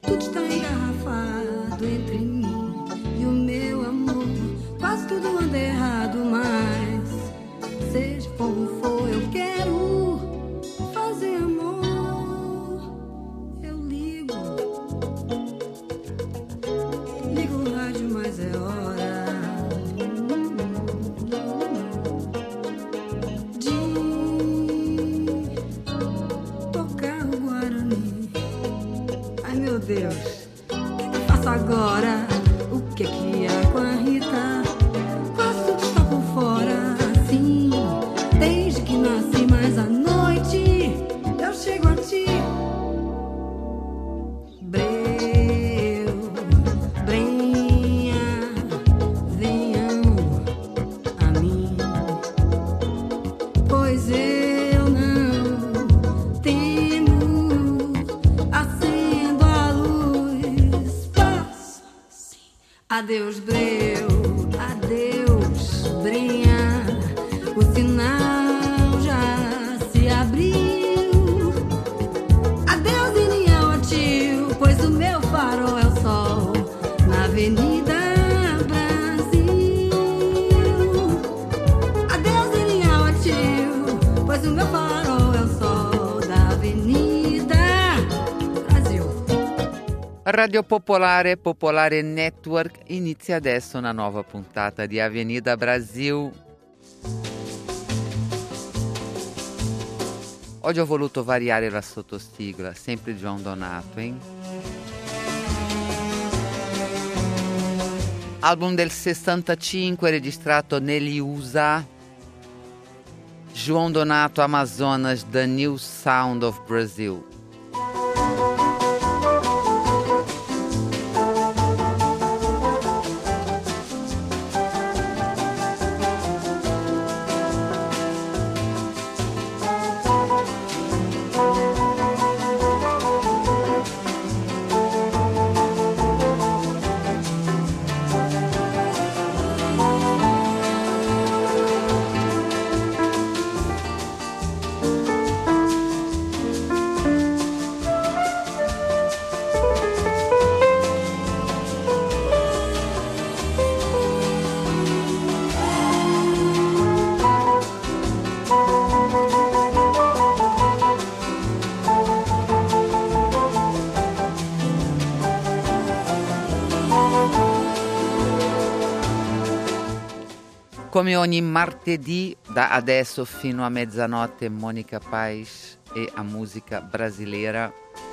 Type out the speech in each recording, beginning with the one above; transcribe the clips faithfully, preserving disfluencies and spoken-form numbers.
Tudo está engarrafado entre mim e o meu amor. Quase tudo anda errado, mas seja como for, eu quero fazer amor. Eu ligo, ligo o rádio, mas é hora de tocar o Guarani. Ai meu Deus, o que eu faço agora? O que é que é com a Rita? Quase tudo está por fora, sim, desde que nasci, mas à noite eu chego a ti. Breu, brenha, venham a mim, pois eu não temo, acendo a luz, passo assim. Adeus, breu, adeus, brenha, o sinal já se abriu. Adeus, Inião, ó tio, pois o meu farol é o sol na Avenida Brasil. Adeus, Inião, ó tio, pois o meu farol é o sol da Avenida Brasil. Radio Popolare, Popolare Network, inizia adesso una nuova puntata di Avenida Brasil. Oggi ho voluto variare la sottosigla, sempre João Donato, hein? Album del sessantacinque registrato negli U S A. João Donato, Amazonas, The New Sound of Brazil. Come ogni martedì, da adesso fino a mezzanotte, Monica Paz e a musica brasileira.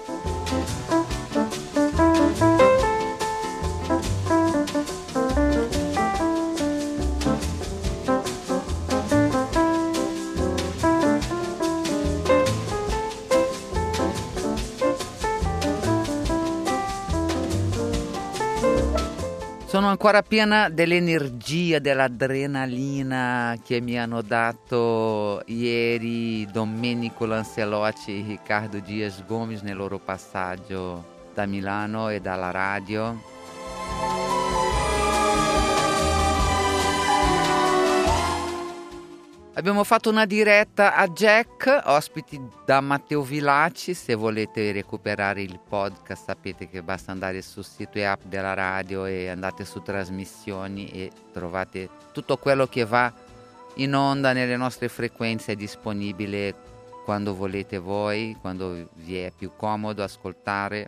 Sono ancora piena dell'energia, dell'adrenalina che mi hanno dato ieri Domenico Lancelotti e Riccardo Dias Gomes nel loro passaggio da Milano e dalla radio. Abbiamo fatto una diretta a Jack, ospiti da Matteo Vilacci. Se volete recuperare il podcast sapete che basta andare sul sito e app della radio e andate su trasmissioni e trovate tutto quello che va in onda nelle nostre frequenze. È disponibile quando volete voi, quando vi è più comodo ascoltare.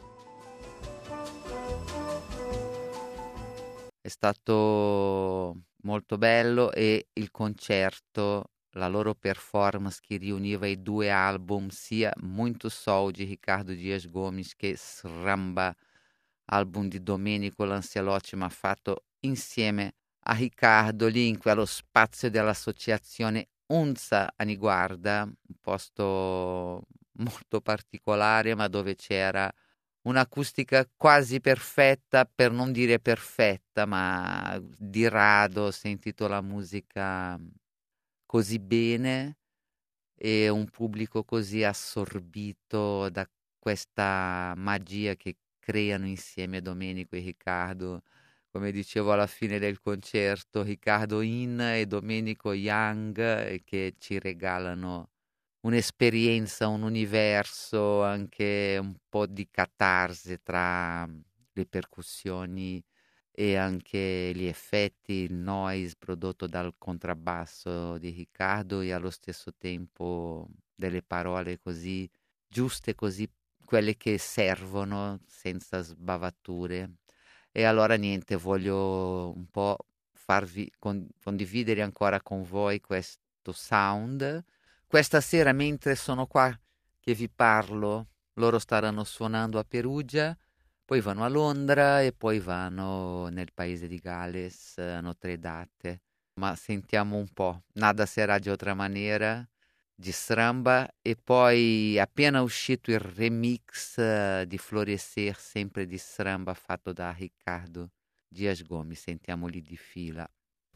È stato molto bello e il concerto, la loro performance che riuniva i due album, sia Muito Sol di Riccardo Dias Gomes che Sramba, album di Domenico Lancelotti, ma fatto insieme a Riccardo lì in quello spazio dell'associazione Unza a Niguarda, un posto molto particolare ma dove c'era un'acustica quasi perfetta, per non dire perfetta, ma di rado ho sentito la musica così bene e un pubblico così assorbito da questa magia che creano insieme Domenico e Riccardo. Come dicevo alla fine del concerto, Riccardo In e Domenico Young, che ci regalano un'esperienza, un universo, anche un po' di catarsi tra le percussioni e anche gli effetti, il noise prodotto dal contrabbasso di Riccardo e allo stesso tempo delle parole così giuste, così quelle che servono, senza sbavature. E allora niente, voglio un po' farvi con- condividere ancora con voi questo sound. Questa sera, mentre sono qua che vi parlo, loro staranno suonando a Perugia, poi vanno a Londra e poi vanno nel paese di Galles, hanno tre date. Ma sentiamo un po', Nada será de outra maneira, di Sramba, e poi appena uscito il remix eh, di Florescer, sempre di Sramba, fatto da Riccardo Dias Gomes. Sentiamoli di fila.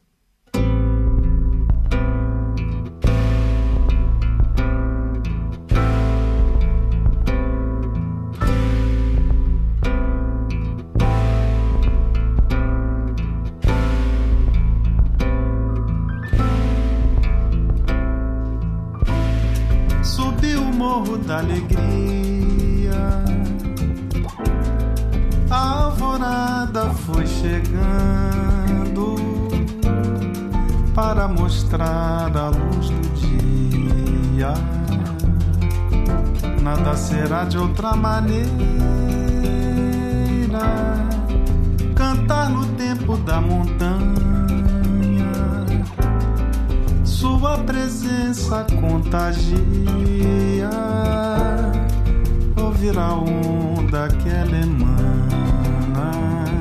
Morro da alegria, a alvorada foi chegando para mostrar a luz do dia. Nada será de outra maneira, cantar no tempo da montanha, sua presença contagia, ouvir a onda que ela emana,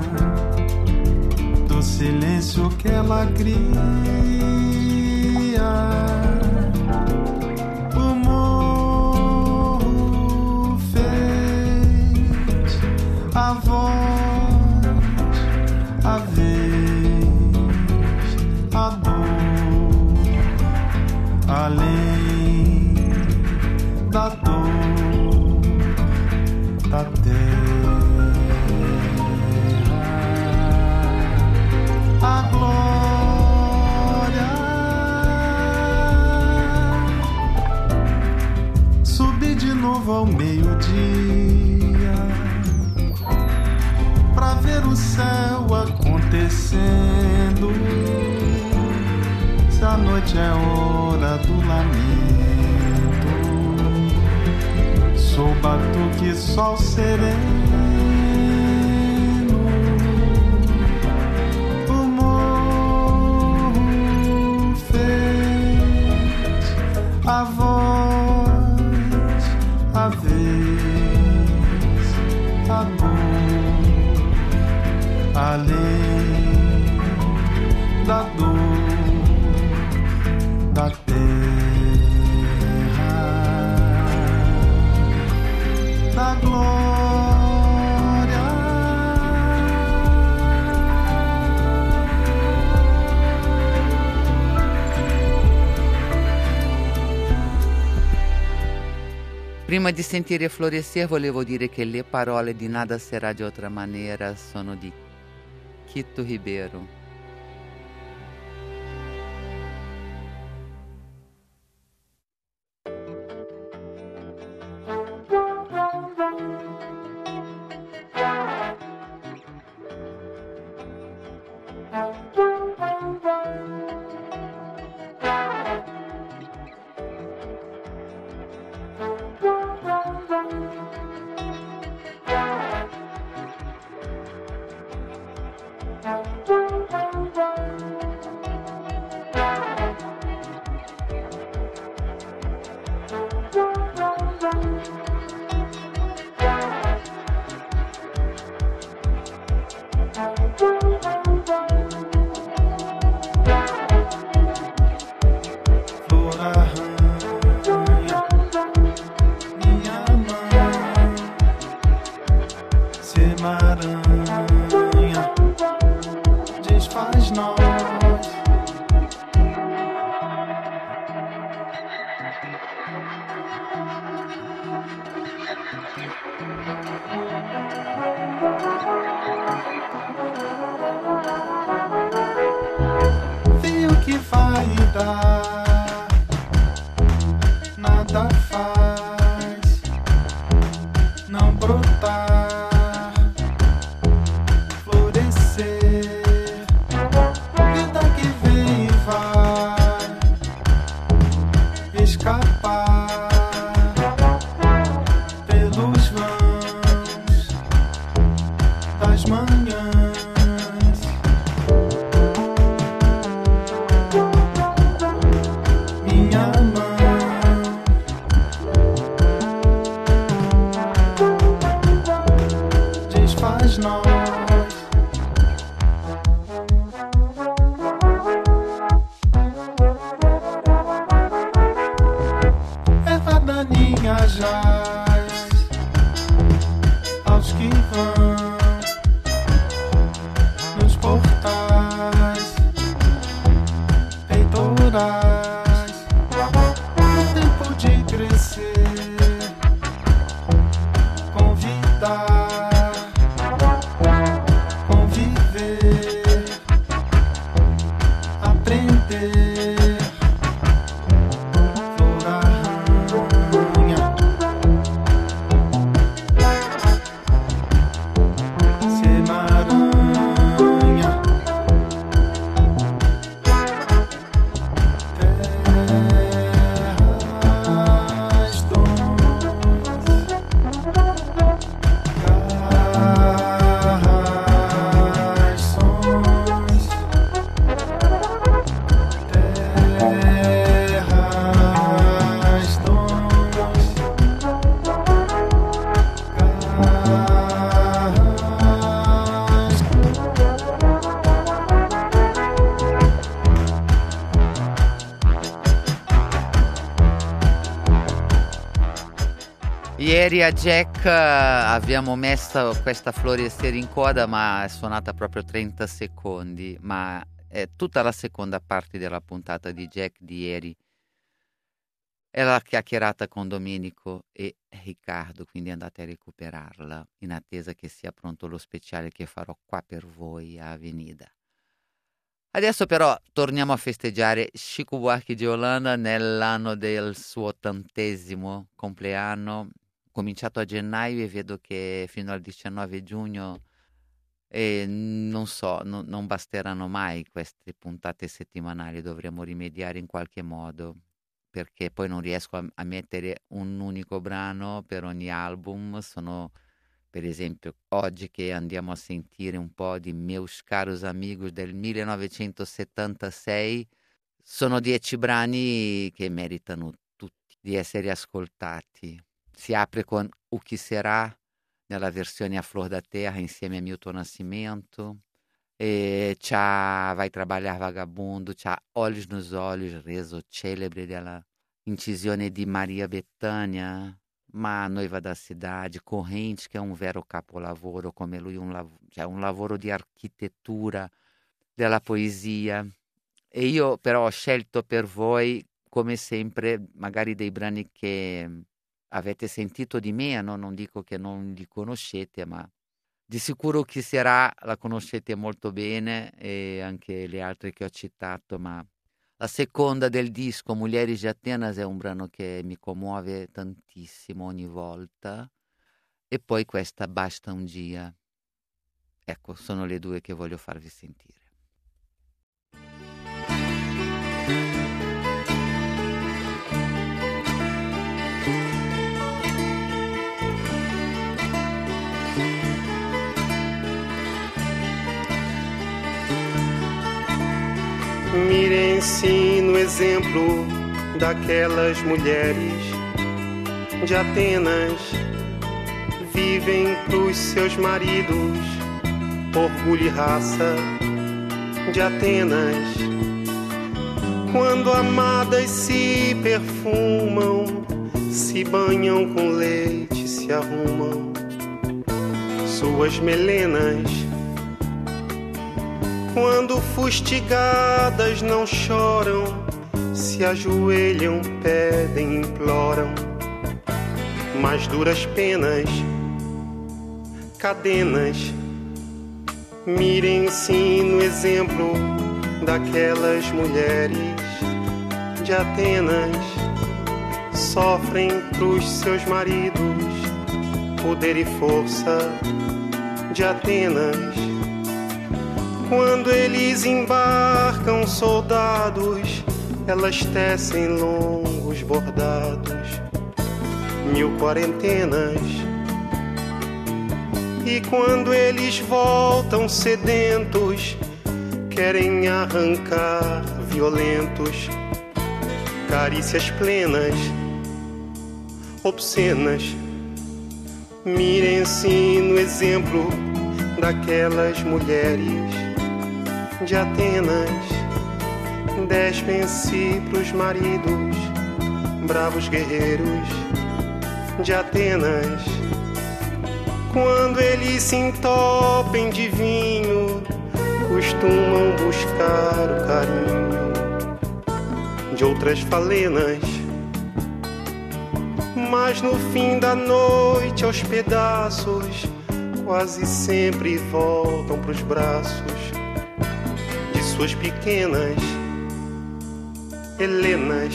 do silêncio que ela cria. O morro fez a voz, a vez, a dor, além da dor da terra, a glória. Subi de novo ao meio-dia pra ver o céu acontecendo. Se a noite é hora do lamento, sou batuque sol sereno. O morro fez a voz, a vez, a dor, além da dor da terra, da glória. Prima di sentire Florescer volevo dire che le parole di Nada será de outra maneira sono di Quito Ribeiro. Vi o que vai dar, nada manhãs. Minha mãe desfaz nós. Erva daninha jaz aos que vão nos portais peitorais, no tempo de crescer, convidar, conviver, aprender, flor arranha, se emaranha, terras dons, garras sons, terras dons, Ieri a Jack eh, abbiamo messo questa Florescer in coda, ma è suonata proprio trenta secondi, ma è tutta la seconda parte della puntata di Jack di ieri. È la chiacchierata con Domenico e Riccardo, quindi andate a recuperarla in attesa che sia pronto lo speciale che farò qua per voi a Avenida. Adesso però torniamo a festeggiare Chico Buarque di Holanda nell'anno del suo ottantesimo compleanno, cominciato a gennaio e vedo che fino al diciannove giugno e non so, no- non basteranno mai queste puntate settimanali, dovremo rimediare in qualche modo, perché poi non riesco a, a mettere un unico brano per ogni album. Sono, per esempio, oggi che andiamo a sentire un po' di Meus Caros Amigos del millenovecentosettantasei, sono dieci brani che meritano tutti di essere ascoltati. Si apre con O Che Será, nella versione a Flor da Terra insieme a Milton Nascimento, e c'ha Vai Trabalhar Vagabundo, c'ha Olhos nos Olhos, reso celebre della incisione di Maria Bethânia, ma Noiva da Cidade, Corrente, che è un vero capolavoro, come lui un, lav- cioè un lavoro di architettura della poesia. E io però ho scelto per voi, come sempre, magari dei brani che avete sentito di meno, non dico che non li conoscete, ma di sicuro Chi Sarà la conoscete molto bene, e anche le altre che ho citato, ma la seconda del disco, Mulheres de Atenas, è un brano che mi commuove tantissimo ogni volta, e poi questa Basta un Dia. Ecco, sono le due che voglio farvi sentire. Mirem-se no exemplo daquelas mulheres de Atenas, vivem pros seus maridos, orgulho e raça de Atenas. Quando amadas se perfumam, se banham com leite, se arrumam suas melenas. Quando fustigadas não choram, se ajoelham, pedem, imploram mais duras penas, cadenas. Mirem-se no exemplo daquelas mulheres de Atenas, sofrem pros seus maridos, poder e força de Atenas. Quando eles embarcam soldados, elas tecem longos bordados, mil quarentenas. E quando eles voltam sedentos, querem arrancar violentos carícias plenas, obscenas. Mirem-se no exemplo daquelas mulheres de Atenas. Despem-se pros maridos, bravos guerreiros de Atenas. Quando eles se entopem de vinho, costumam buscar o carinho de outras falenas. Mas no fim da noite, aos pedaços, quase sempre voltam pros braços de suas pequenas Helenas.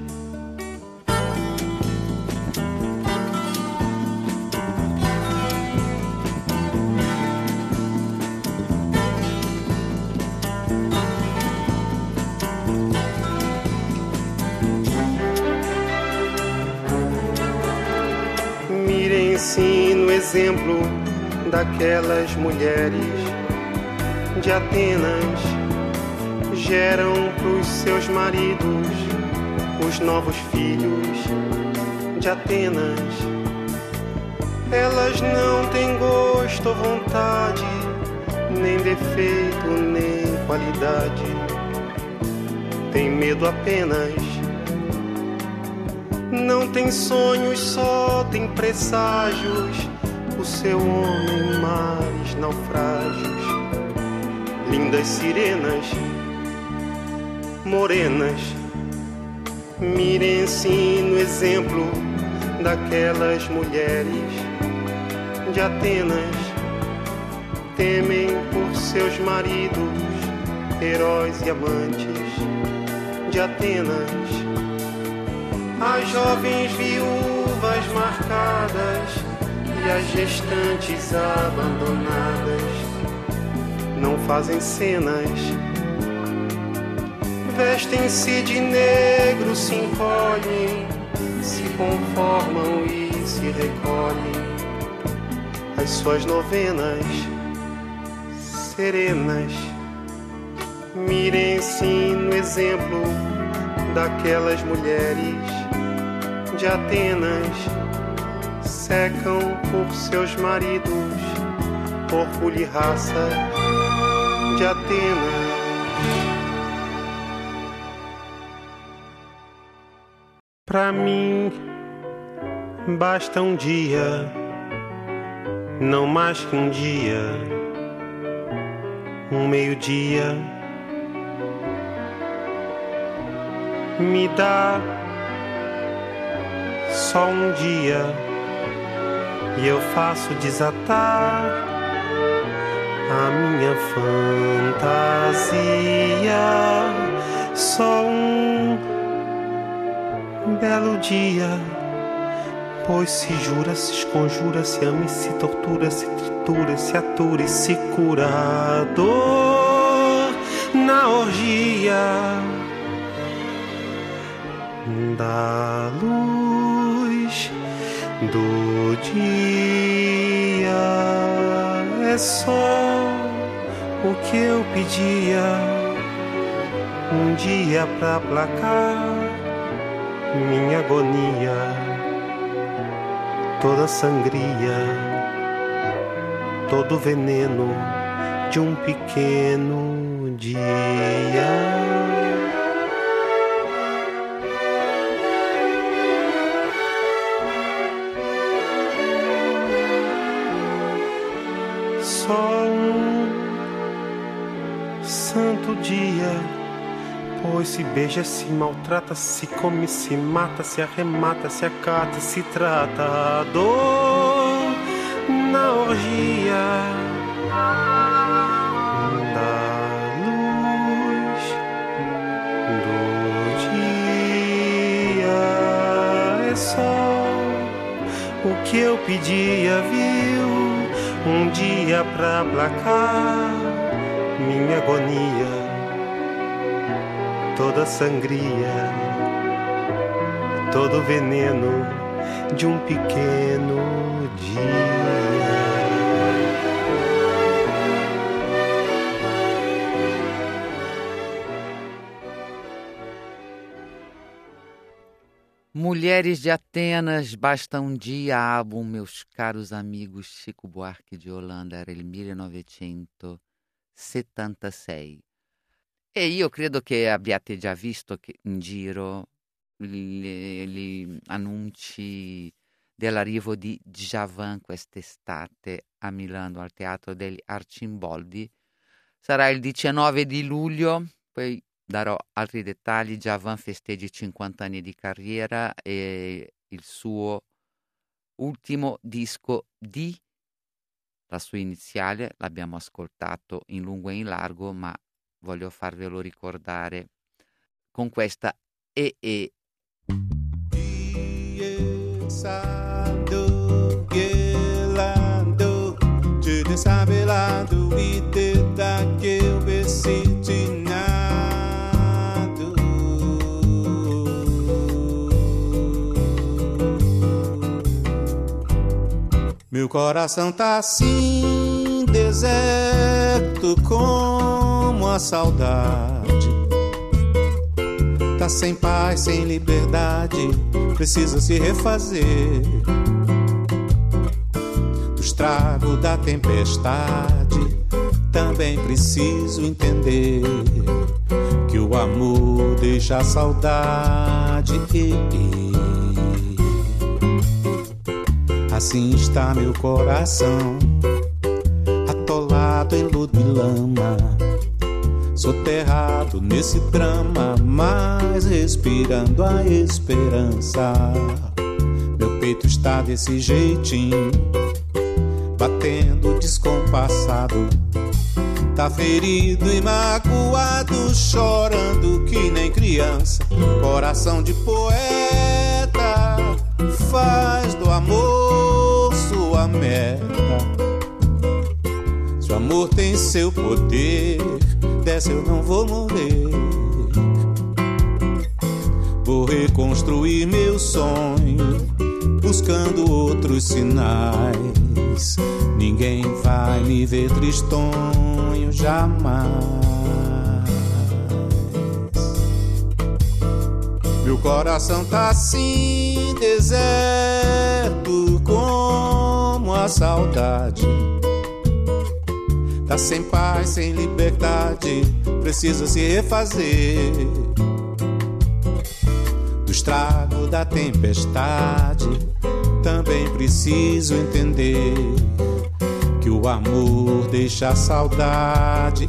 Mirem-se no exemplo daquelas mulheres de Atenas. Geram pros seus maridos os novos filhos de Atenas. Elas não têm gosto ou vontade, nem defeito, nem qualidade. Tem medo apenas. Não tem sonhos, só tem presságios. O seu homem, mares, naufrágios. Lindas sirenas, morenas. Mirem-se no exemplo daquelas mulheres de Atenas. Temem por seus maridos, heróis e amantes de Atenas. As jovens viúvas marcadas e as gestantes abandonadas não fazem cenas. Vestem-se de negro, se encolhem, se conformam e se recolhem às suas novenas serenas. Mirem-se no exemplo daquelas mulheres de Atenas. Secam por seus maridos, orgulho e raça de Atenas. Pra mim basta um dia, não mais que um dia, um meio-dia. Me dá só um dia e eu faço desatar a minha fantasia. Só um belo dia, pois se jura, se esconjura, se ama e se tortura, se tritura, se atura e se cura a dor na orgia da luz do dia. É só o que eu pedia, um dia pra aplacar minha agonia, toda sangria, todo veneno de um pequeno dia. Só um santo dia, pois se beija, se maltrata, se come, se mata, se arremata, se acata, se trata a dor na orgia da luz do dia. É só o que eu pedia, viu? Um dia pra aplacar minha agonia, toda sangria, todo veneno de um pequeno dia. Mulheres de Atenas, basta um dia, álbum, meus caros amigos, Chico Buarque de Holanda, era il millenovecentosettantasei. E io credo che abbiate già visto che in giro gli, gli annunci dell'arrivo di Djavan quest'estate a Milano al Teatro degli Arcimboldi. Sarà il diciannove di luglio, poi darò altri dettagli. Djavan festeggia cinquanta anni di carriera e il suo ultimo disco di, la sua iniziale, l'abbiamo ascoltato in lungo e in largo, ma voglio farvelo ricordare con questa E E. Meu coração tá assim, deserto como a saudade. Tá sem paz, sem liberdade, precisa se refazer. Do estrago da tempestade, também preciso entender que o amor deixa a saudade. Assim está meu coração, atolado em lodo e lama, soterrado nesse drama, mas respirando a esperança. Meu peito está desse jeitinho, batendo descompassado. Tá ferido e magoado, chorando que nem criança. Coração de poeta, faz do amor sua meta. Se o amor tem seu poder, dessa eu não vou morrer. Vou reconstruir meu sonho, buscando outros sinais. Ninguém vai me ver tristonho jamais. Meu coração tá assim, deserto como a saudade. Tá sem paz, sem liberdade, precisa se refazer. Do estrago da tempestade, também preciso entender que o amor deixa a saudade.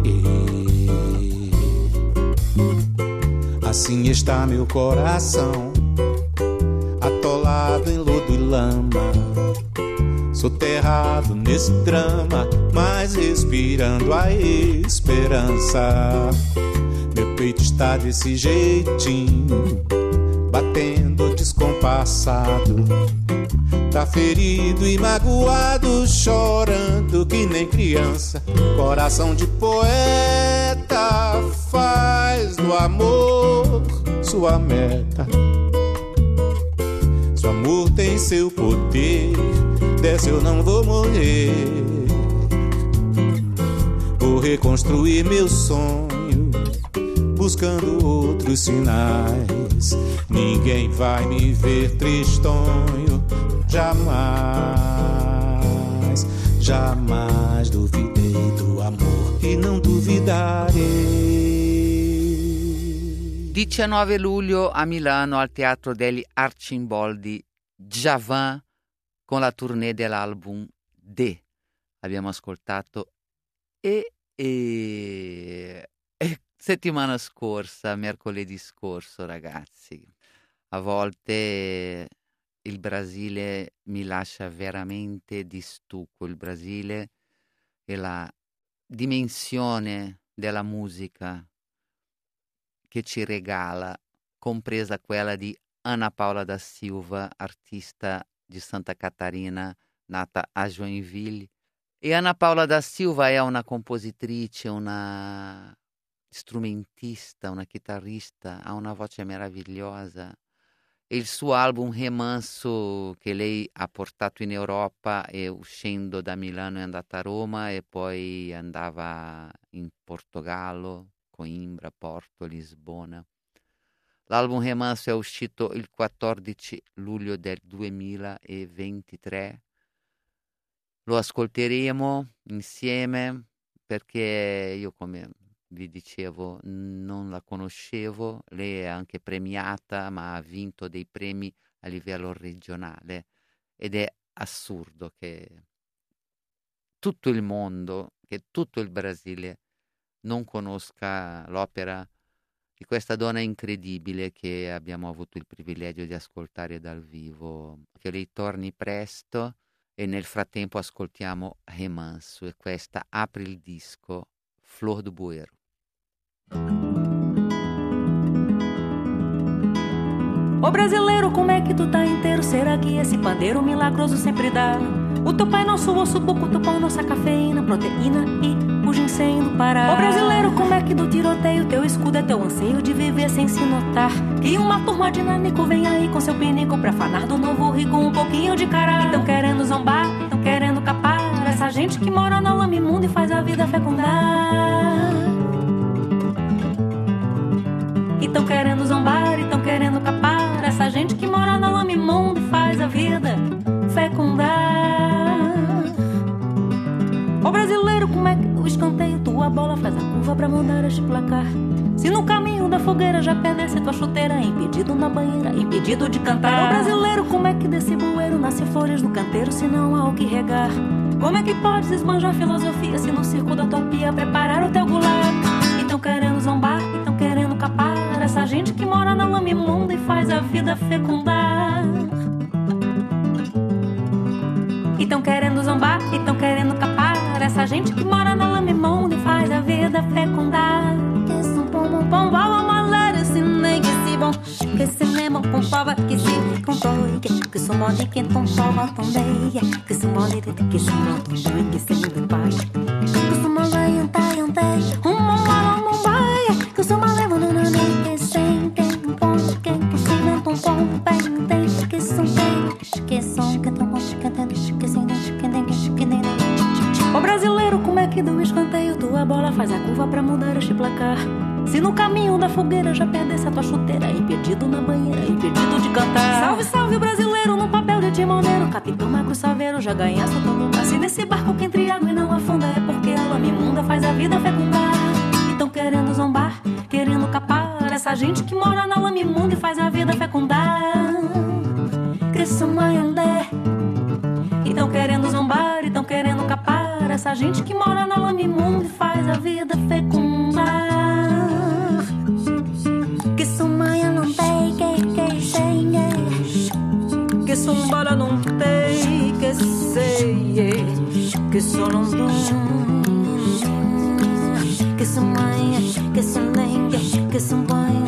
Assim está meu coração, atolado em lodo e lama, soterrado nesse drama, mas respirando a esperança. Meu peito está desse jeitinho, batendo descompassado. Tá ferido e magoado, chorando que nem criança. Coração de poeta, faz do amor sua meta. Se o amor tem seu poder, dessa eu não vou morrer. Vou reconstruir meu sonho, buscando outros sinais. Ninguém vai me ver tristonho, jamais, jamais duvidei do amor e não duvidarei. diciannove luglio a Milano al Teatro degli Arcimboldi, Djavan con la tournée dell'album D. Abbiamo ascoltato e, e, e settimana scorsa, mercoledì scorso, ragazzi. A volte il Brasile mi lascia veramente di stucco. Il Brasile e la dimensione della musica che ci regala, compresa quella di Ana Paula da Silva, artista di Santa Catarina, nata a Joinville. E Ana Paula da Silva è una compositrice, una strumentista, una chitarrista, ha una voce meravigliosa. E il suo album Remanso, che lei ha portato in Europa, e uscendo da Milano è andata a Roma e poi andava in Portogallo, Coimbra, Porto, Lisbona. L'album Remanso è uscito il quattordici luglio del duemilaventitré. Lo ascolteremo insieme perché io, come vi dicevo, non la conoscevo. Lei è anche premiata, ma ha vinto dei premi a livello regionale ed è assurdo che tutto il mondo, che tutto il Brasile non conosca l'opera di questa donna incredibile che abbiamo avuto il privilegio di ascoltare dal vivo. Che lei torni presto e nel frattempo ascoltiamo Remanso e questa apre il disco Flor do Bueiro. Ô brasileiro, como é que tu tá inteiro? Será que esse pandeiro milagroso sempre dá? O teu pai, nosso osso, buco, teu pão, nossa cafeína, proteína e o ginseng do Pará. Ô brasileiro, como é que do tiroteio teu escudo é teu anseio de viver sem se notar? Que uma turma de nanico vem aí com seu pinico pra fanar do novo rico um pouquinho de cará. E tão querendo zombar, tão querendo capar essa gente que mora no lama imundo e faz a vida fecundar. E tão querendo zombar, e tão querendo capar essa gente que mora no lama imundo e faz a vida fecundar. Ô brasileiro, como é que o escanteio tua bola faz a curva pra mudar este placar? Se no caminho da fogueira já penece tua chuteira, impedido na banheira, impedido de cantar. Ô brasileiro, como é que desse bueiro nasce folhas do canteiro se não há o que regar? Como é que podes esbanjar filosofia se no circo da utopia preparar o teu gulag? E tão querendo zombar, e tão querendo capar essa gente que mora na lama imunda e faz a vida fecundar. E tão querendo zombar, e tão querendo capar essa gente que mora na lama imunda e faz a vida fecundar. Que se pom pom pom bala malera se nem que se bom que se lembra pom pava que se contou que que se morde que tom pava também que se morde que se morde também que se lembra pai que se malai antai antai um mama mumbai que se malai no no que sem que pom que que se não tom pom bem tem que são que são que tom pom que tem que sem que tem que tem. Ô brasileiro, como é que do escanteio tua bola faz a curva pra mudar este placar? Se no caminho da fogueira já perdesse a tua chuteira, impedido na banheira, impedido de cantar. Salve, salve brasileiro, no papel de timoneiro, capitão Marco Saveiro já ganhasse o teu lugar. Se nesse barco que entre água e não afunda é porque a lama imunda faz a vida fecundar. E tão querendo zombar, querendo capar essa gente que mora na lama imunda e faz a vida fecundar. Cresça maiandé. E tão querendo zombar, e tão querendo capar essa gente que mora na lama imunda e faz a vida fecundar. Que sumaia não tem, que que sei, que sumbara não tem, que sei, que só não tem, que sumaia, que sulengue, que sumaia.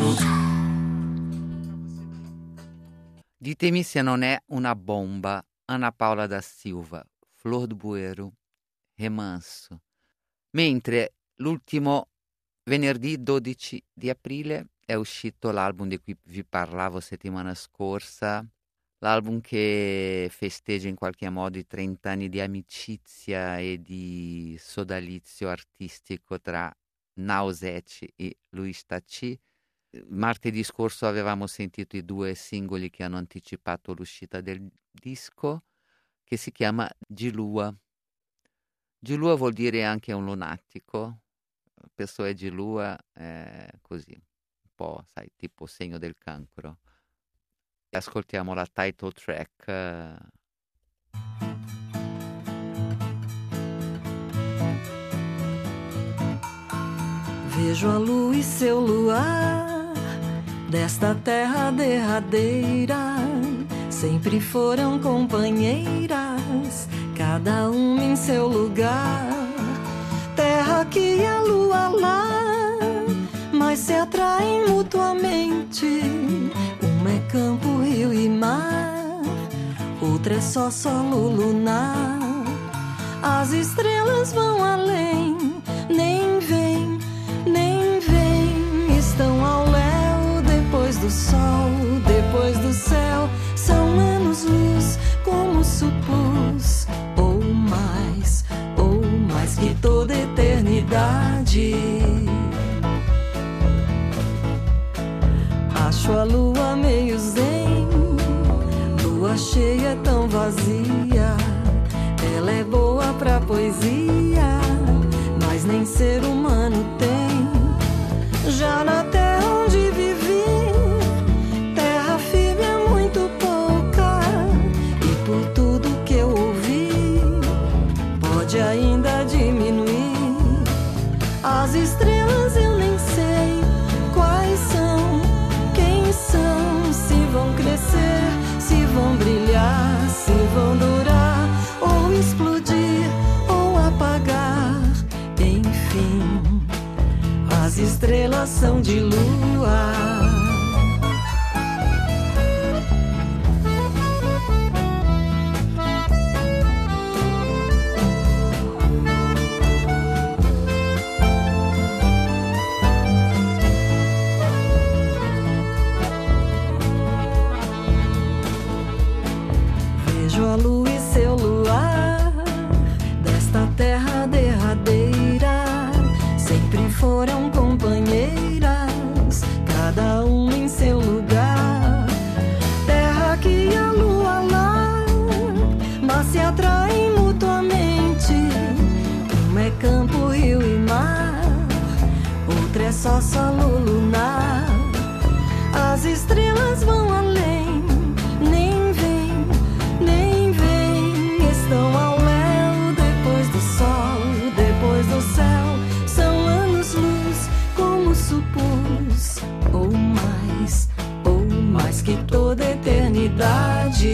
Ditemi se non è una bomba. Ana Paula da Silva, Flor do Bueiro, Remanso. Mentre l'ultimo venerdì dodici di aprile è uscito l'album di cui vi parlavo settimana scorsa, l'album che festeggia in qualche modo i trenta anni di amicizia e di sodalizio artistico tra Nausete e Luis Tati. Martedì scorso avevamo sentito i due singoli che hanno anticipato l'uscita del disco, che si chiama Gilua. Gilua vuol dire anche un lunatico, pessoa di lua è così, un po', sai, tipo segno del cancro. Ascoltiamo la title track. Vejo a lua e seu luar desta terra derradeira, sempre foram companheiras, cada uma em seu lugar. Terra que a lua lá, mas se atraem mutuamente. Uma é campo, rio e mar, outra é só solo lunar. As estrelas vão além, nem vêm, nem vêm, estão ao léu. Depois do sol, depois do céu, são anos-luz, como supus, ou mais, ou mais que toda eternidade. Acho poesia, mas nem ser humano tem. Já na terra onde vivi, terra firme é muito pouca, e por tudo que eu ouvi, pode ainda diminuir. As estrelas eu nem sei quais são, quem são, se vão crescer, se vão brilhar, se vão durar, ou explodir, ou apagar. Enfim, as estrelas são de lua. A lua e seu luar desta terra derradeira sempre foram companheiras, cada um em seu lugar. Terra que a lua lá, mas se atraem mutuamente. Uma é campo, rio e mar, outra é só solo lunar. As estrelas vão além, nem vêm, nem vem, estão ao léu depois do sol, depois do céu. São anos-luz, como supus, ou mais, ou mais que toda eternidade.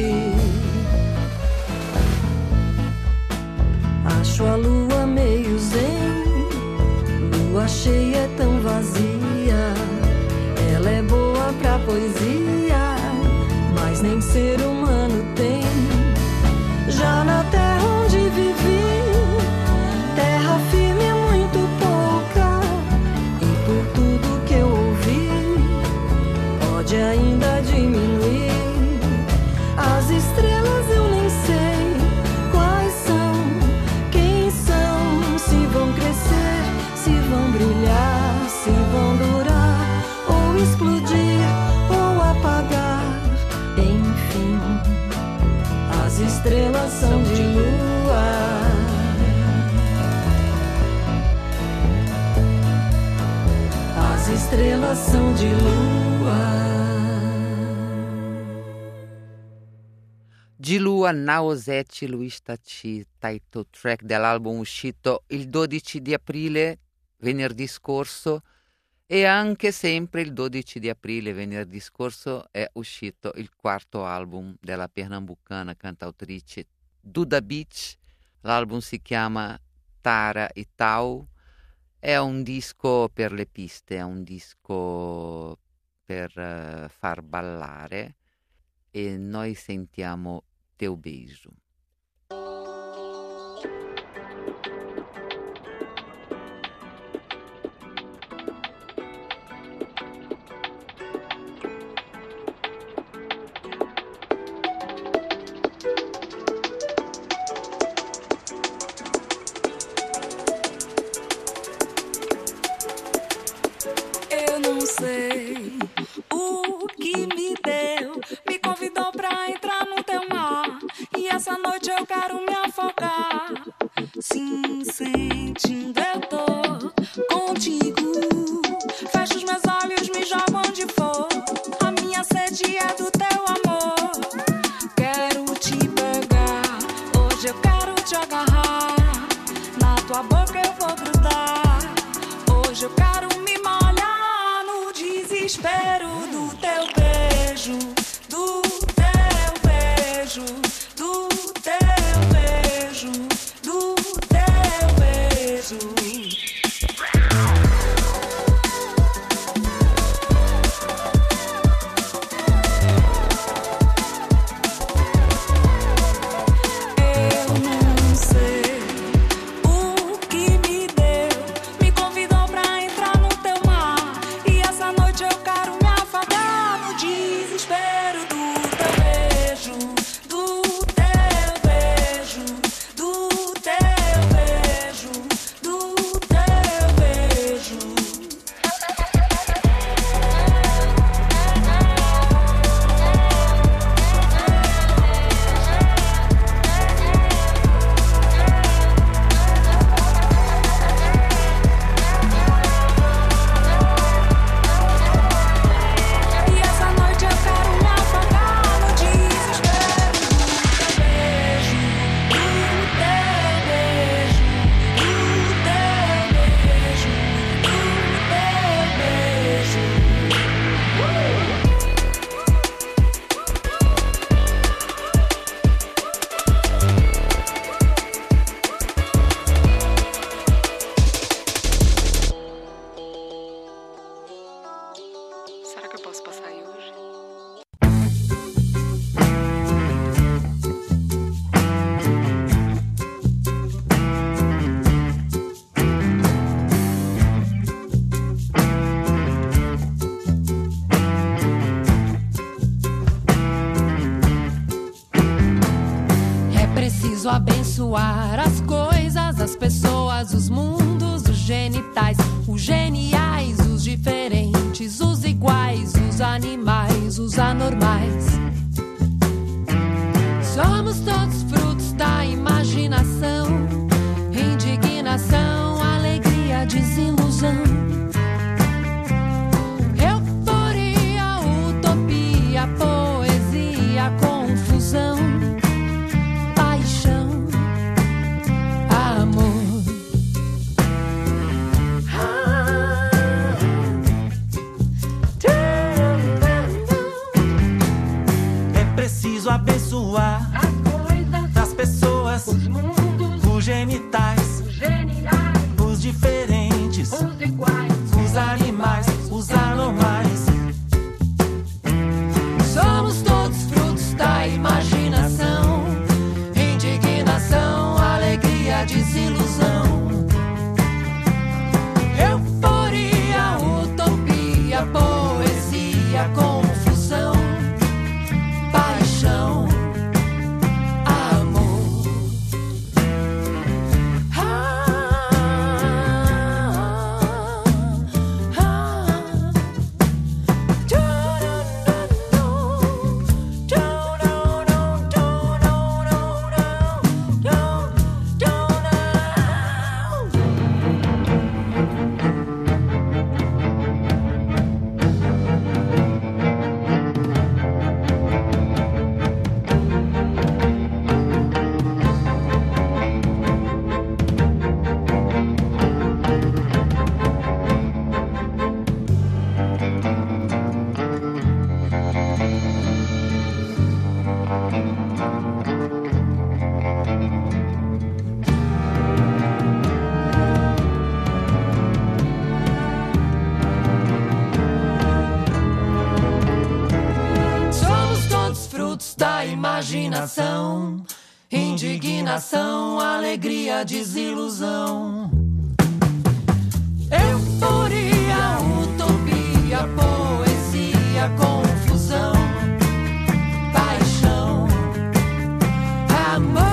Acho a lua meio zen, lua cheia é tão vazia. Ela é boa pra poesia, mas nem ser humano tem. Já na terra onde vivi, terra firme é muito pouca, e por tudo que eu ouvi, pode ainda diminuir. As estrelas eu nem sei quais são, quem são, se vão crescer, se vão brilhar, se vão durar, ou explodir, ou apagar. Enfim, as estrelas são de lua. As estrelas são de lua. Di Lua Nausete Luis Taci, title track dell'album uscito il dodici di aprile, venerdì scorso, e anche sempre il dodici di aprile, venerdì scorso, è uscito il quarto album della pernambucana cantautrice Duda Beach. L'album si chiama Tara e Tau. È un disco per le piste, è un disco per uh, far ballare, e noi sentiamo Teu Beijo. Eu não sei o que me deu, me convidou pra entrar no teu mar, e essa noite eu quero me afogar. Sim, sentindo eu tô contigo, fecho os meus olhos, me jogo onde for, a minha sede é do teu amor. Quero te pegar, hoje eu quero te agarrar, na tua boca eu vou grudar, hoje eu quero me molhar no desespero do teu beijo, do teu beijo, do teu beijo, do teu beijo. Eu não sei o que me deu, me convidou pra entrar no teu mar, e essa noite eu quero me afogar no desespero do teu beijo, do abençoar as coisas, as pessoas, os mundos, os genitais, os geniais, os diferentes, os iguais, os animais, os anormais. Somos todos frutos da imaginação, indignação, alegria, desilusão, euforia, utopia, poesia, confusão, paixão, amor. É preciso abençoar as pessoas, os mundos, os genitais, os geniais, os diferentes, os iguais, os animais, os anormais. Somos todos frutos da imaginação, indignação, alegria, desilusão, euforia, utopia, poesia, confusão, paixão, amor. Ah, ah, ah. Somos todos frutos da imaginação, indignação, alegria, desilusão, euforia, utopia, poesia, confusão, paixão, amor.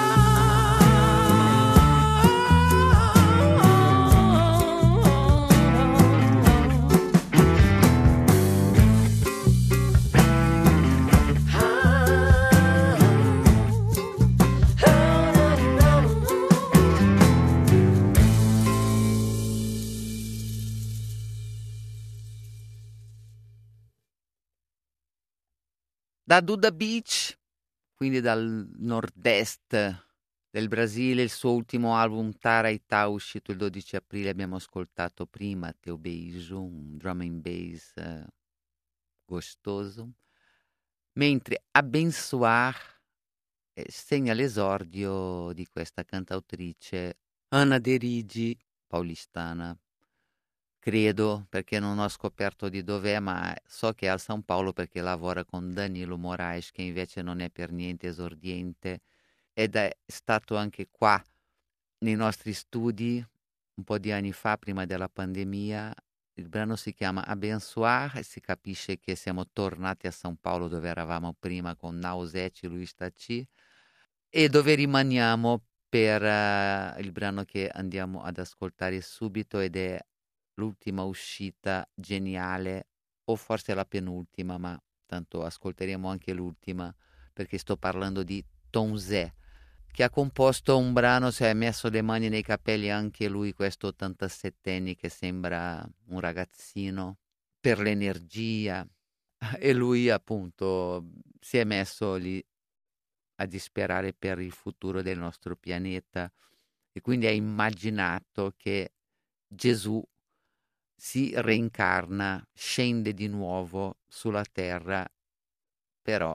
Da Duda Beach, quindi dal nord-est del Brasile, il suo ultimo album Taraità, uscito il dodici aprile, abbiamo ascoltato prima Teu Beijo, un drum and bass eh, gostoso, mentre Abençoar eh, segna l'esordio di questa cantautrice Ana Derigi, paulistana. Credo, perché non ho scoperto di dov'è, ma so che è a San Paolo perché lavora con Danilo Moraes, che invece non è per niente esordiente, ed è stato anche qua nei nostri studi un po' di anni fa, prima della pandemia. Il brano si chiama Abençoar e si capisce che siamo tornati a San Paolo dove eravamo prima con Nauseci, Luis Taci, e dove rimaniamo per uh, il brano che andiamo ad ascoltare subito, ed è l'ultima uscita geniale, o forse la penultima, ma tanto ascolteremo anche l'ultima, perché sto parlando di Tom Zé, che ha composto un brano, si è messo le mani nei capelli anche lui, questo ottantasettenne che sembra un ragazzino, per l'energia, e lui appunto si è messo lì a disperare per il futuro del nostro pianeta, e quindi ha immaginato che Gesù si reincarna, scende di nuovo sulla terra, però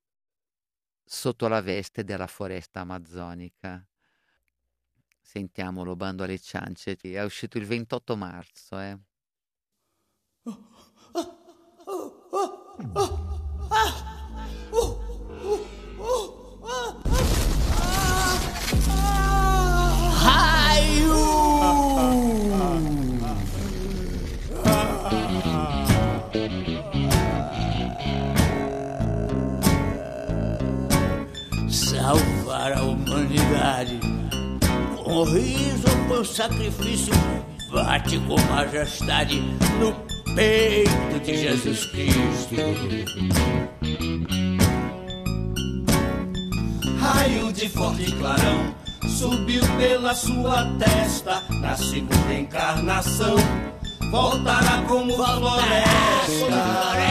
sotto la veste della foresta amazzonica. Sentiamolo, Bando alle ciance, è uscito il ventotto marzo. Eh. Salvar a humanidade sacrifício bate com majestade no peito de Jesus Cristo. Raio de forte clarão subiu pela sua testa, na segunda encarnação voltará como floresta.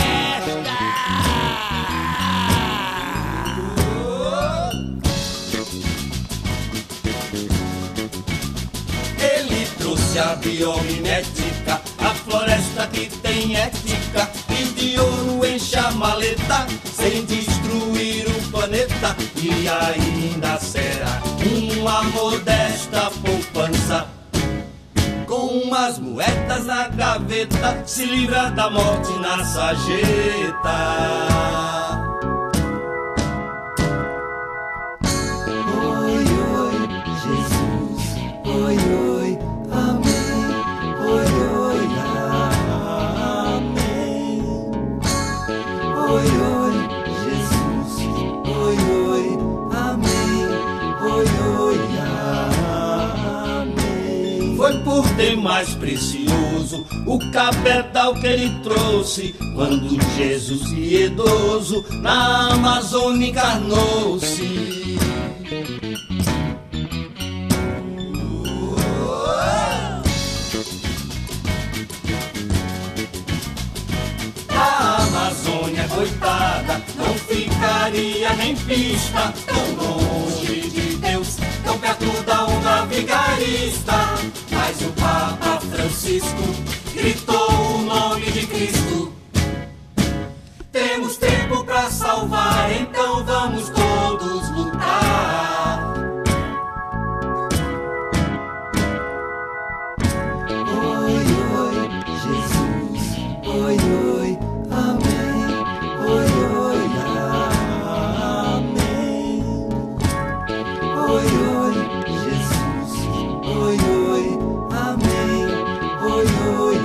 Ele trouxe a biomimética, a floresta que tem ética, e de ouro enche a maleta, sem destruir o planeta, e ainda será uma modesta poupança. Com umas moedas na gaveta, se livra da morte na sarjeta. Oi, oi, Jesus, oi, oi, amém, oi, oi, amém. Oi, oi, Jesus, oi, oi, amém, oi, oi, amém. Foi por demais precioso o cabedal que ele trouxe, quando Jesus piedoso na Amazônia encarnou-se. A Amazônia, coitada, não ficaria nem pista, tão longe de Deus, tão perto da onda vigarista. Mas o Papa Francisco gritou o nome de Cristo. Temos tempo pra salvar, então vamos todos lutar. Oi, oi, Jesus, oi, oi, amém, oi, oi, amém. Oi, oi, Jesus, oi, oi, amém, oi, oi,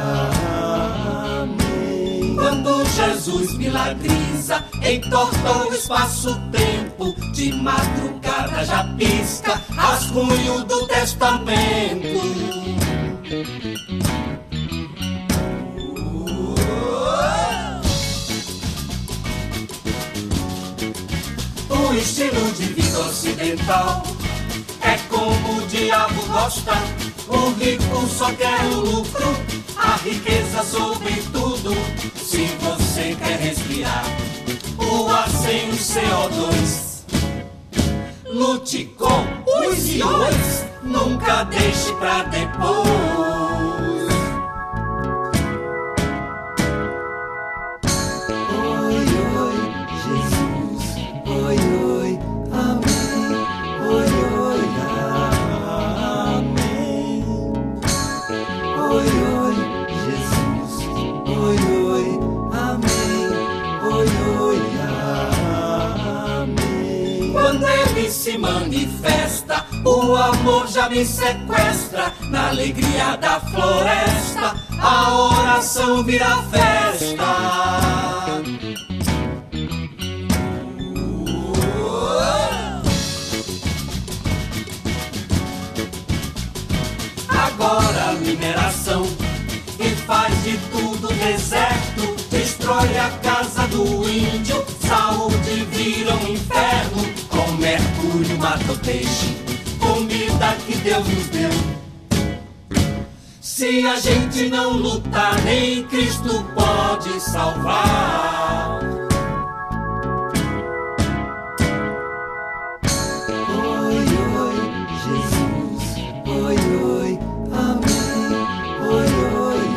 amém. Quando Jesus milagriza, entorta o espaço-tempo, de madrugada já pisca rascunho do testamento. O estilo de vida ocidental é como o diabo gosta. O rico só quer o lucro, a riqueza sobretudo. Se você quer respirar o ar sem o C O dois, lute com os iões, nunca deixe pra depois. Oi, oi, Jesus, oi, oi, amém, oi, oi, amém. Oi, oi, Jesus, oi, oi, amém, oi, oi, amém. Quando ele se manifesta, o amor já me sequestra. Na alegria da floresta, a oração vira festa. Agora a mineração, e faz de tudo deserto, destrói a casa do índio, saúde vira um inferno. Com mercúrio mata o peixe, comida que Deus nos deu. Se a gente não lutar, nem Cristo pode salvar. Oi, oi, Jesus, oi, oi, amém, oi, oi,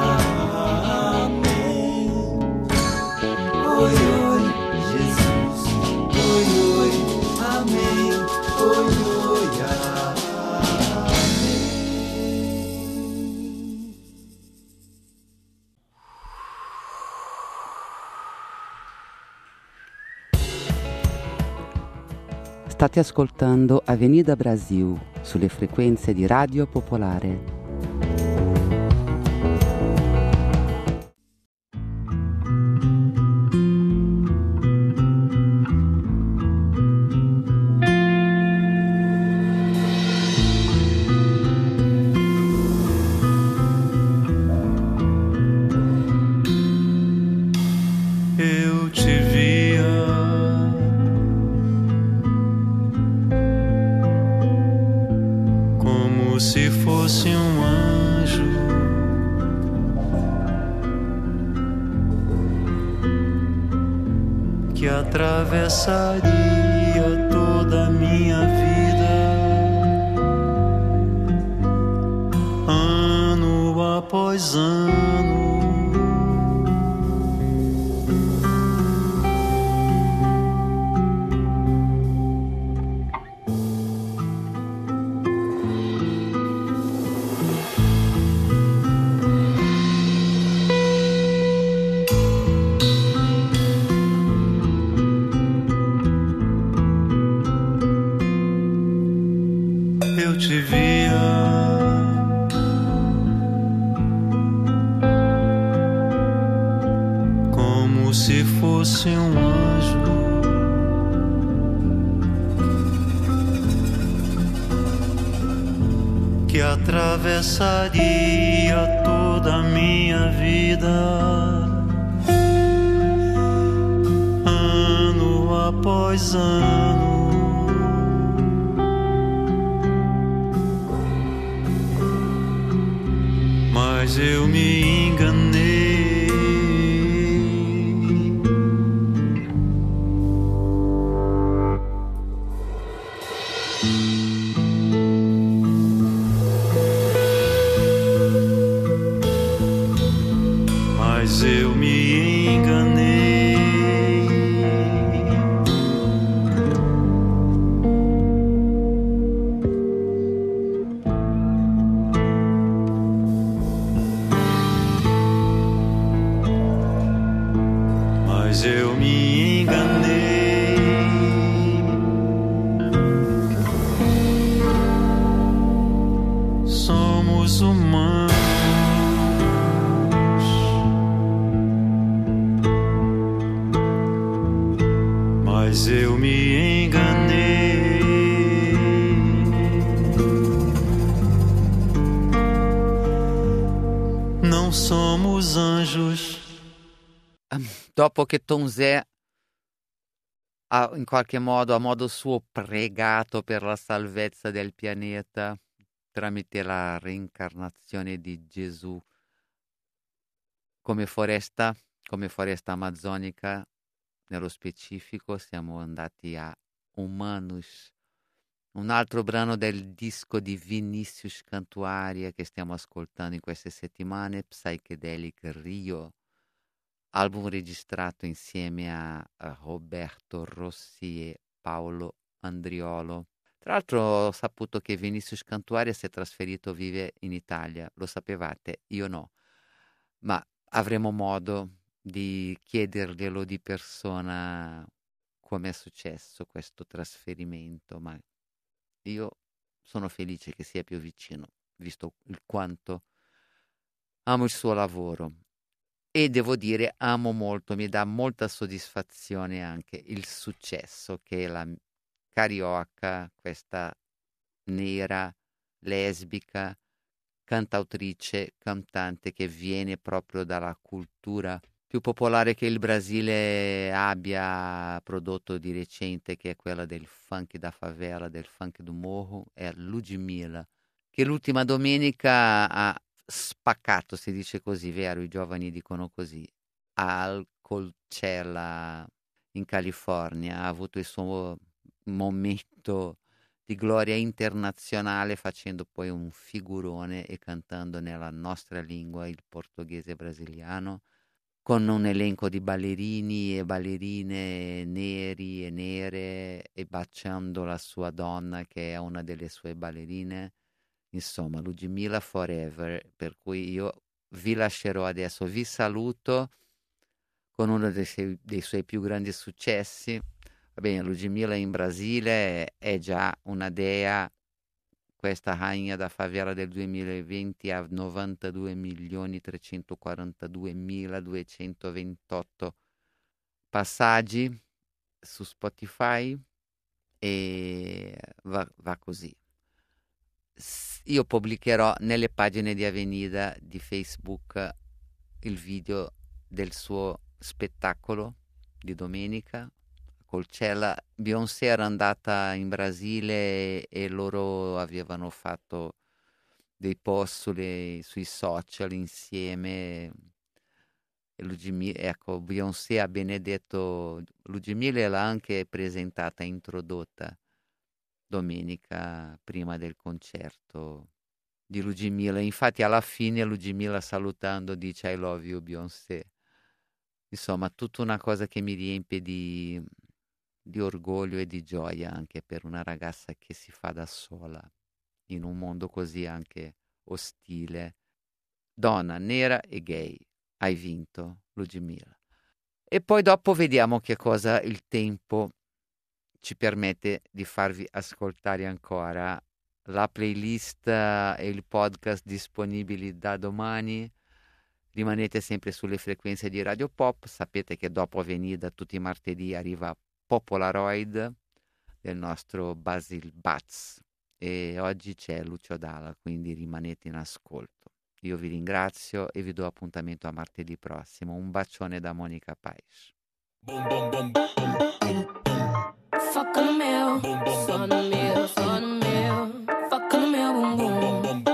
amém. Oi, oi, Jesus, oi, oi, amém, oi, oi, State ascoltando Avenida Brasil sulle frequenze di Radio Popolare. fosse um anjo que atravessaria toda a minha vida, ano após ano. Eu te via como se fosse um anjo que atravessaria toda a minha vida, ano após ano. Mas eu me enganei, mas eu me enganei. Mas eu me enganei. Somos humanos, mas eu me enganei. Não somos anjos. Dopo che Tom Zé ha in qualche modo, a modo suo, pregato per la salvezza del pianeta tramite la reincarnazione di Gesù come foresta, come foresta amazzonica, nello specifico siamo andati a Humanus, un altro brano del disco di Vinicius Cantuaria che stiamo ascoltando in queste settimane, Psychedelic Rio, album registrato insieme a Roberto Rossi e Paolo Andriolo. Tra l'altro ho saputo che Vinicius Cantuaria si è trasferito, vive in Italia, lo sapevate? Io no, ma avremo modo di chiederglielo di persona come è successo questo trasferimento, ma io sono felice che sia più vicino, visto il quanto amo il suo lavoro. E devo dire, amo molto, mi dà molta soddisfazione anche il successo che la Carioca, questa nera, lesbica, cantautrice, cantante che viene proprio dalla cultura più popolare che il Brasile abbia prodotto di recente, che è quella del funk da favela, del funk do morro, è Ludmilla, che l'ultima domenica ha spaccato, si dice così, vero? I giovani dicono così, al Coachella in California, ha avuto il suo momento di gloria internazionale facendo poi un figurone e cantando nella nostra lingua, il portoghese brasiliano, con un elenco di ballerini e ballerine neri e nere e baciando la sua donna che è una delle sue ballerine. Insomma, Ludmilla Forever, per cui io vi lascerò adesso, vi saluto con uno dei suoi, dei suoi più grandi successi. Va bene, Ludmilla in Brasile è già una dea, questa rainha da favela del duemilaventi ha novantadue milioni trecentoquarantadue miladuecentoventotto passaggi su Spotify e va, va così. Io pubblicherò nelle pagine di Avenida di Facebook il video del suo spettacolo di domenica. Coachella, Beyoncé era andata in Brasile e loro avevano fatto dei post sulle, sui social insieme. E Ludmilla, ecco, Beyoncé ha benedetto Ludmilla e l'ha anche presentata, introdotta domenica prima del concerto di Ludmilla. Infatti alla fine Ludmilla, salutando, dice I love you Beyoncé. Insomma, tutta una cosa che mi riempie di, di orgoglio e di gioia anche per una ragazza che si fa da sola in un mondo così anche ostile. Donna, nera e gay. Hai vinto, Ludmilla. E poi dopo vediamo che cosa il tempo ci permette di farvi ascoltare ancora. La playlist e il podcast disponibili da domani. Rimanete sempre sulle frequenze di Radio Pop. Sapete che dopo Avenida tutti i martedì arriva Popolaroid del nostro Basil Baz. E oggi c'è Lucio Dalla, quindi rimanete in ascolto. Io vi ringrazio e vi do appuntamento a martedì prossimo. Un bacione da Monica Paes. Fuck no meu, só no meu, só no meu. Fuck no meu bumbum.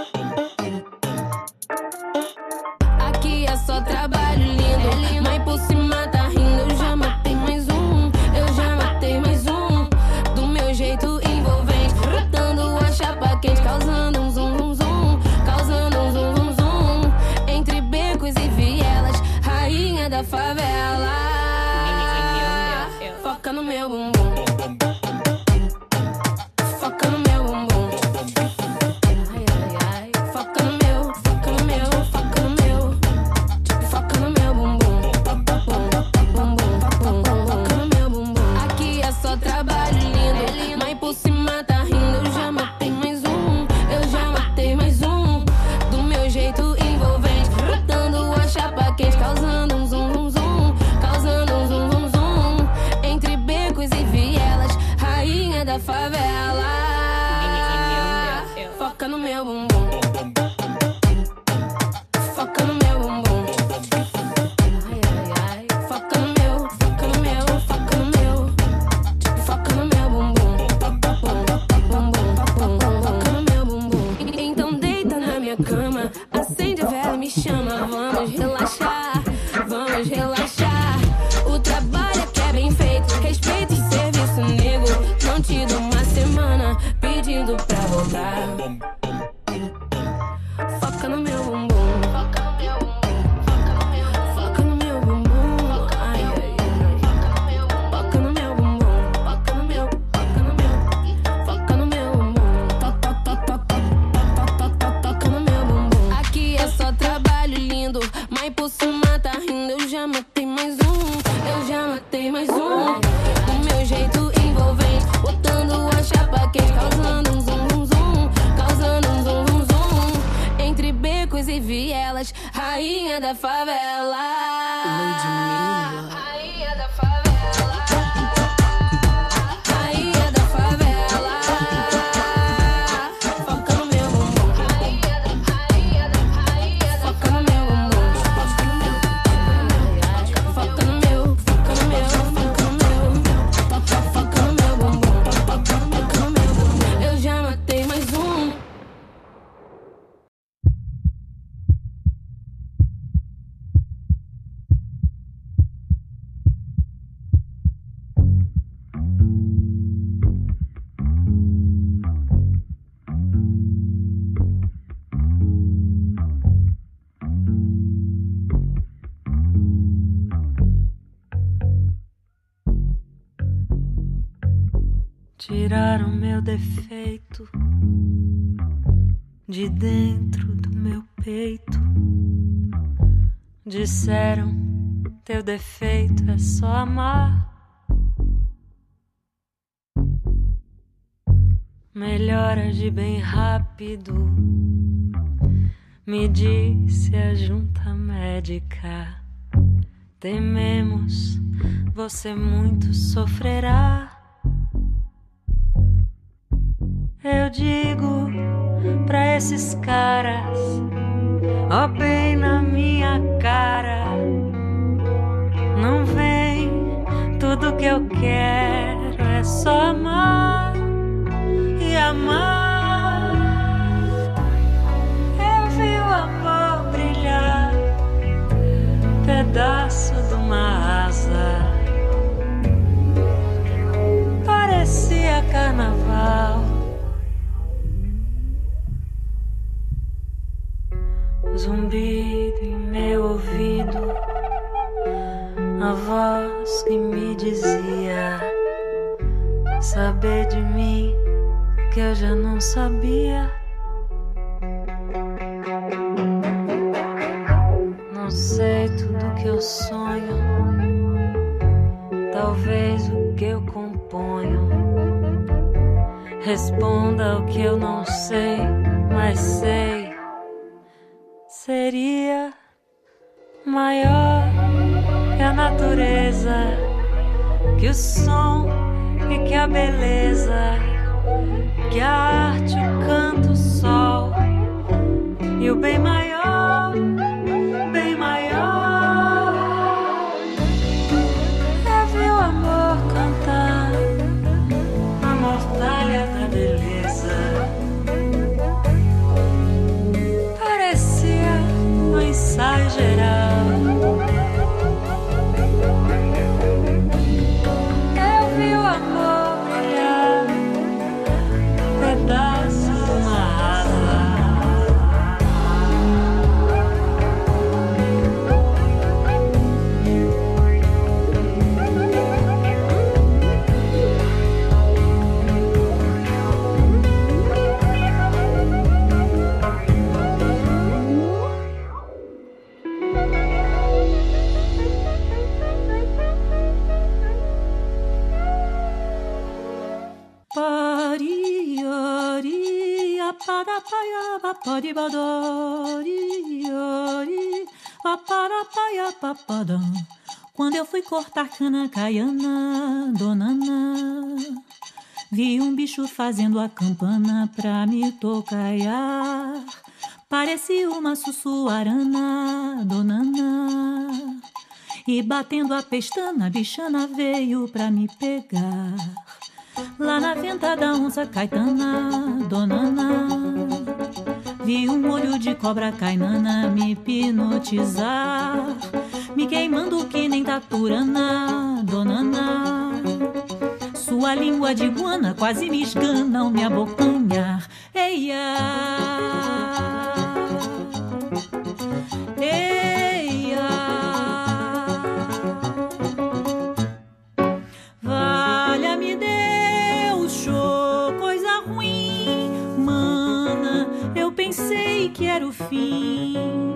Aqui é só trabalho lindo, mas por cima tá rindo. Eu já matei mais um, eu já matei mais um. Do meu jeito envolvente, botando a chapa quente, causando um zum zum zum, causando um zum zum zum. Entre becos e vielas, rainha da favela. Foca no meu bumbum. Foca no meu bumbum. Ai, ai, ai. Foca no meu, foca no meu, foca no meu. Foca no meu bumbum. Foca no meu bumbum. Aqui é só trabalho lindo, mas por cima tá rindo. Eu já matei mais um, eu já matei mais um. Do meu jeito envolvente, botando a chapa quente, causando um zum zum zum, causando um zum zum zum. Entre becos e vielas, rainha da favela. Foca no meu bumbum. Foca no meu bumbum. Ai, ai, ai. Foca no meu, foca no meu, foca no meu. Foca no meu bumbum. Foca no meu bumbum. Então deita na minha cama, acende a vela e me chama. Vamos relaxar, vamos relaxar. O trabalho aqui é bem feito, respeito e serviço nego. Não te dou uma semana pedindo pra voltar. Foca no meu bumbum. Foca no meu bumbum. Ai, ai, ai. Foca no meu bumbum. Foca no meu, foca no meu. Foca no meu bumbum. Foca no meu bumbum. Aqui é só trabalho lindo, mas por cima tá rindo. Eu já matei mais um, eu já matei mais um. Do meu jeito envolvente, botando a chapa quente, causando um zum zum zum, causando um zum zum zum. Entre becos e vielas, rainha da favela. Rainha da favela. Rainha da favela. Foca no meu bumbum. Rainha da, rainha da, rainha da. Foca no meu bumbum. Foca no meu, foca no meu, foca no meu. Foca no meu bumbum. Foca no meu bumbum. Eu já matei mais um. Tiraram meu defeito de dentro do meu peito. Disseram, teu defeito é só amar. Melhor agir bem rápido, me disse a junta médica. Tememos, você muito sofrerá. Eu digo pra esses caras, ó bem na minha cara, não vem, tudo que eu quero é só amar e amar. zumbido em meu ouvido, a voz que me dizia saber de mim que eu já não sabia. Não sei tudo que eu sonho, talvez o que eu componho responda o que eu não sei, mas sei. Seria maior que a natureza, que o som e que a beleza, que a arte, o canto, o sol e o bem maior, bem maior. Eu vi o amor cantar a mortalha da beleza. Parecia um ensaio geral. Eu vi o amor brilhar, pedaço de uma asa. Quando eu fui cortar cana caiana, donana, vi um bicho fazendo a campana pra me tocaiar. Parecia uma sussuarana, donana, e batendo a pestana, a bichana veio pra me pegar. Lá na venta da onça caetana, donana, vi um olho de cobra cainana me hipnotizar, me queimando que nem taturana, donana. Sua língua de iguana quase me esgana ao me abocanhar. Eia, eia, valha-me Deus, show, coisa ruim, mana, eu pensei que era o fim.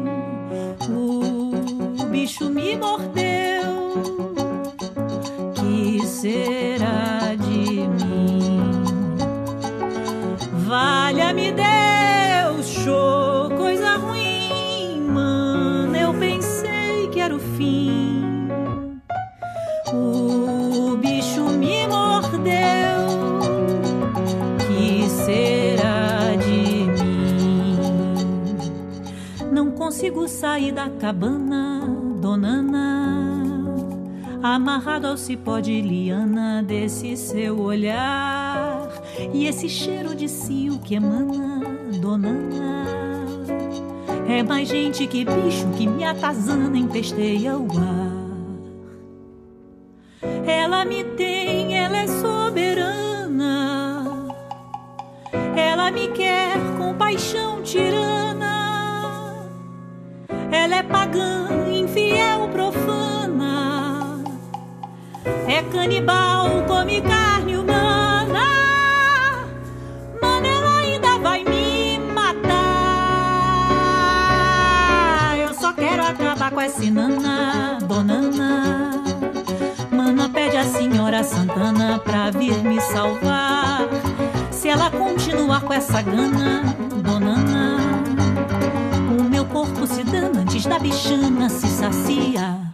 O bicho me mordeu, que será de mim? Valha-me Deus, show, coisa ruim, mano, eu pensei que era o fim. O bicho me mordeu, que será de mim? Não consigo sair da cabana, donana, amarrado ao cipó de liana desse seu olhar, e esse cheiro de cio que emana, donana, é mais gente que bicho que me atazana, empesteia o ar. Ela me tem, ela é soberana, ela me quer com paixão tirana, ela é pagã, infiel, profana, é canibal, come carne humana. Mano, ela ainda vai me matar. Eu só quero acabar com essa nana, donana. Mana, pede a senhora Santana pra vir me salvar. Se ela continuar com essa gana, donana, o meu corpo se dana antes da bichana se saciar.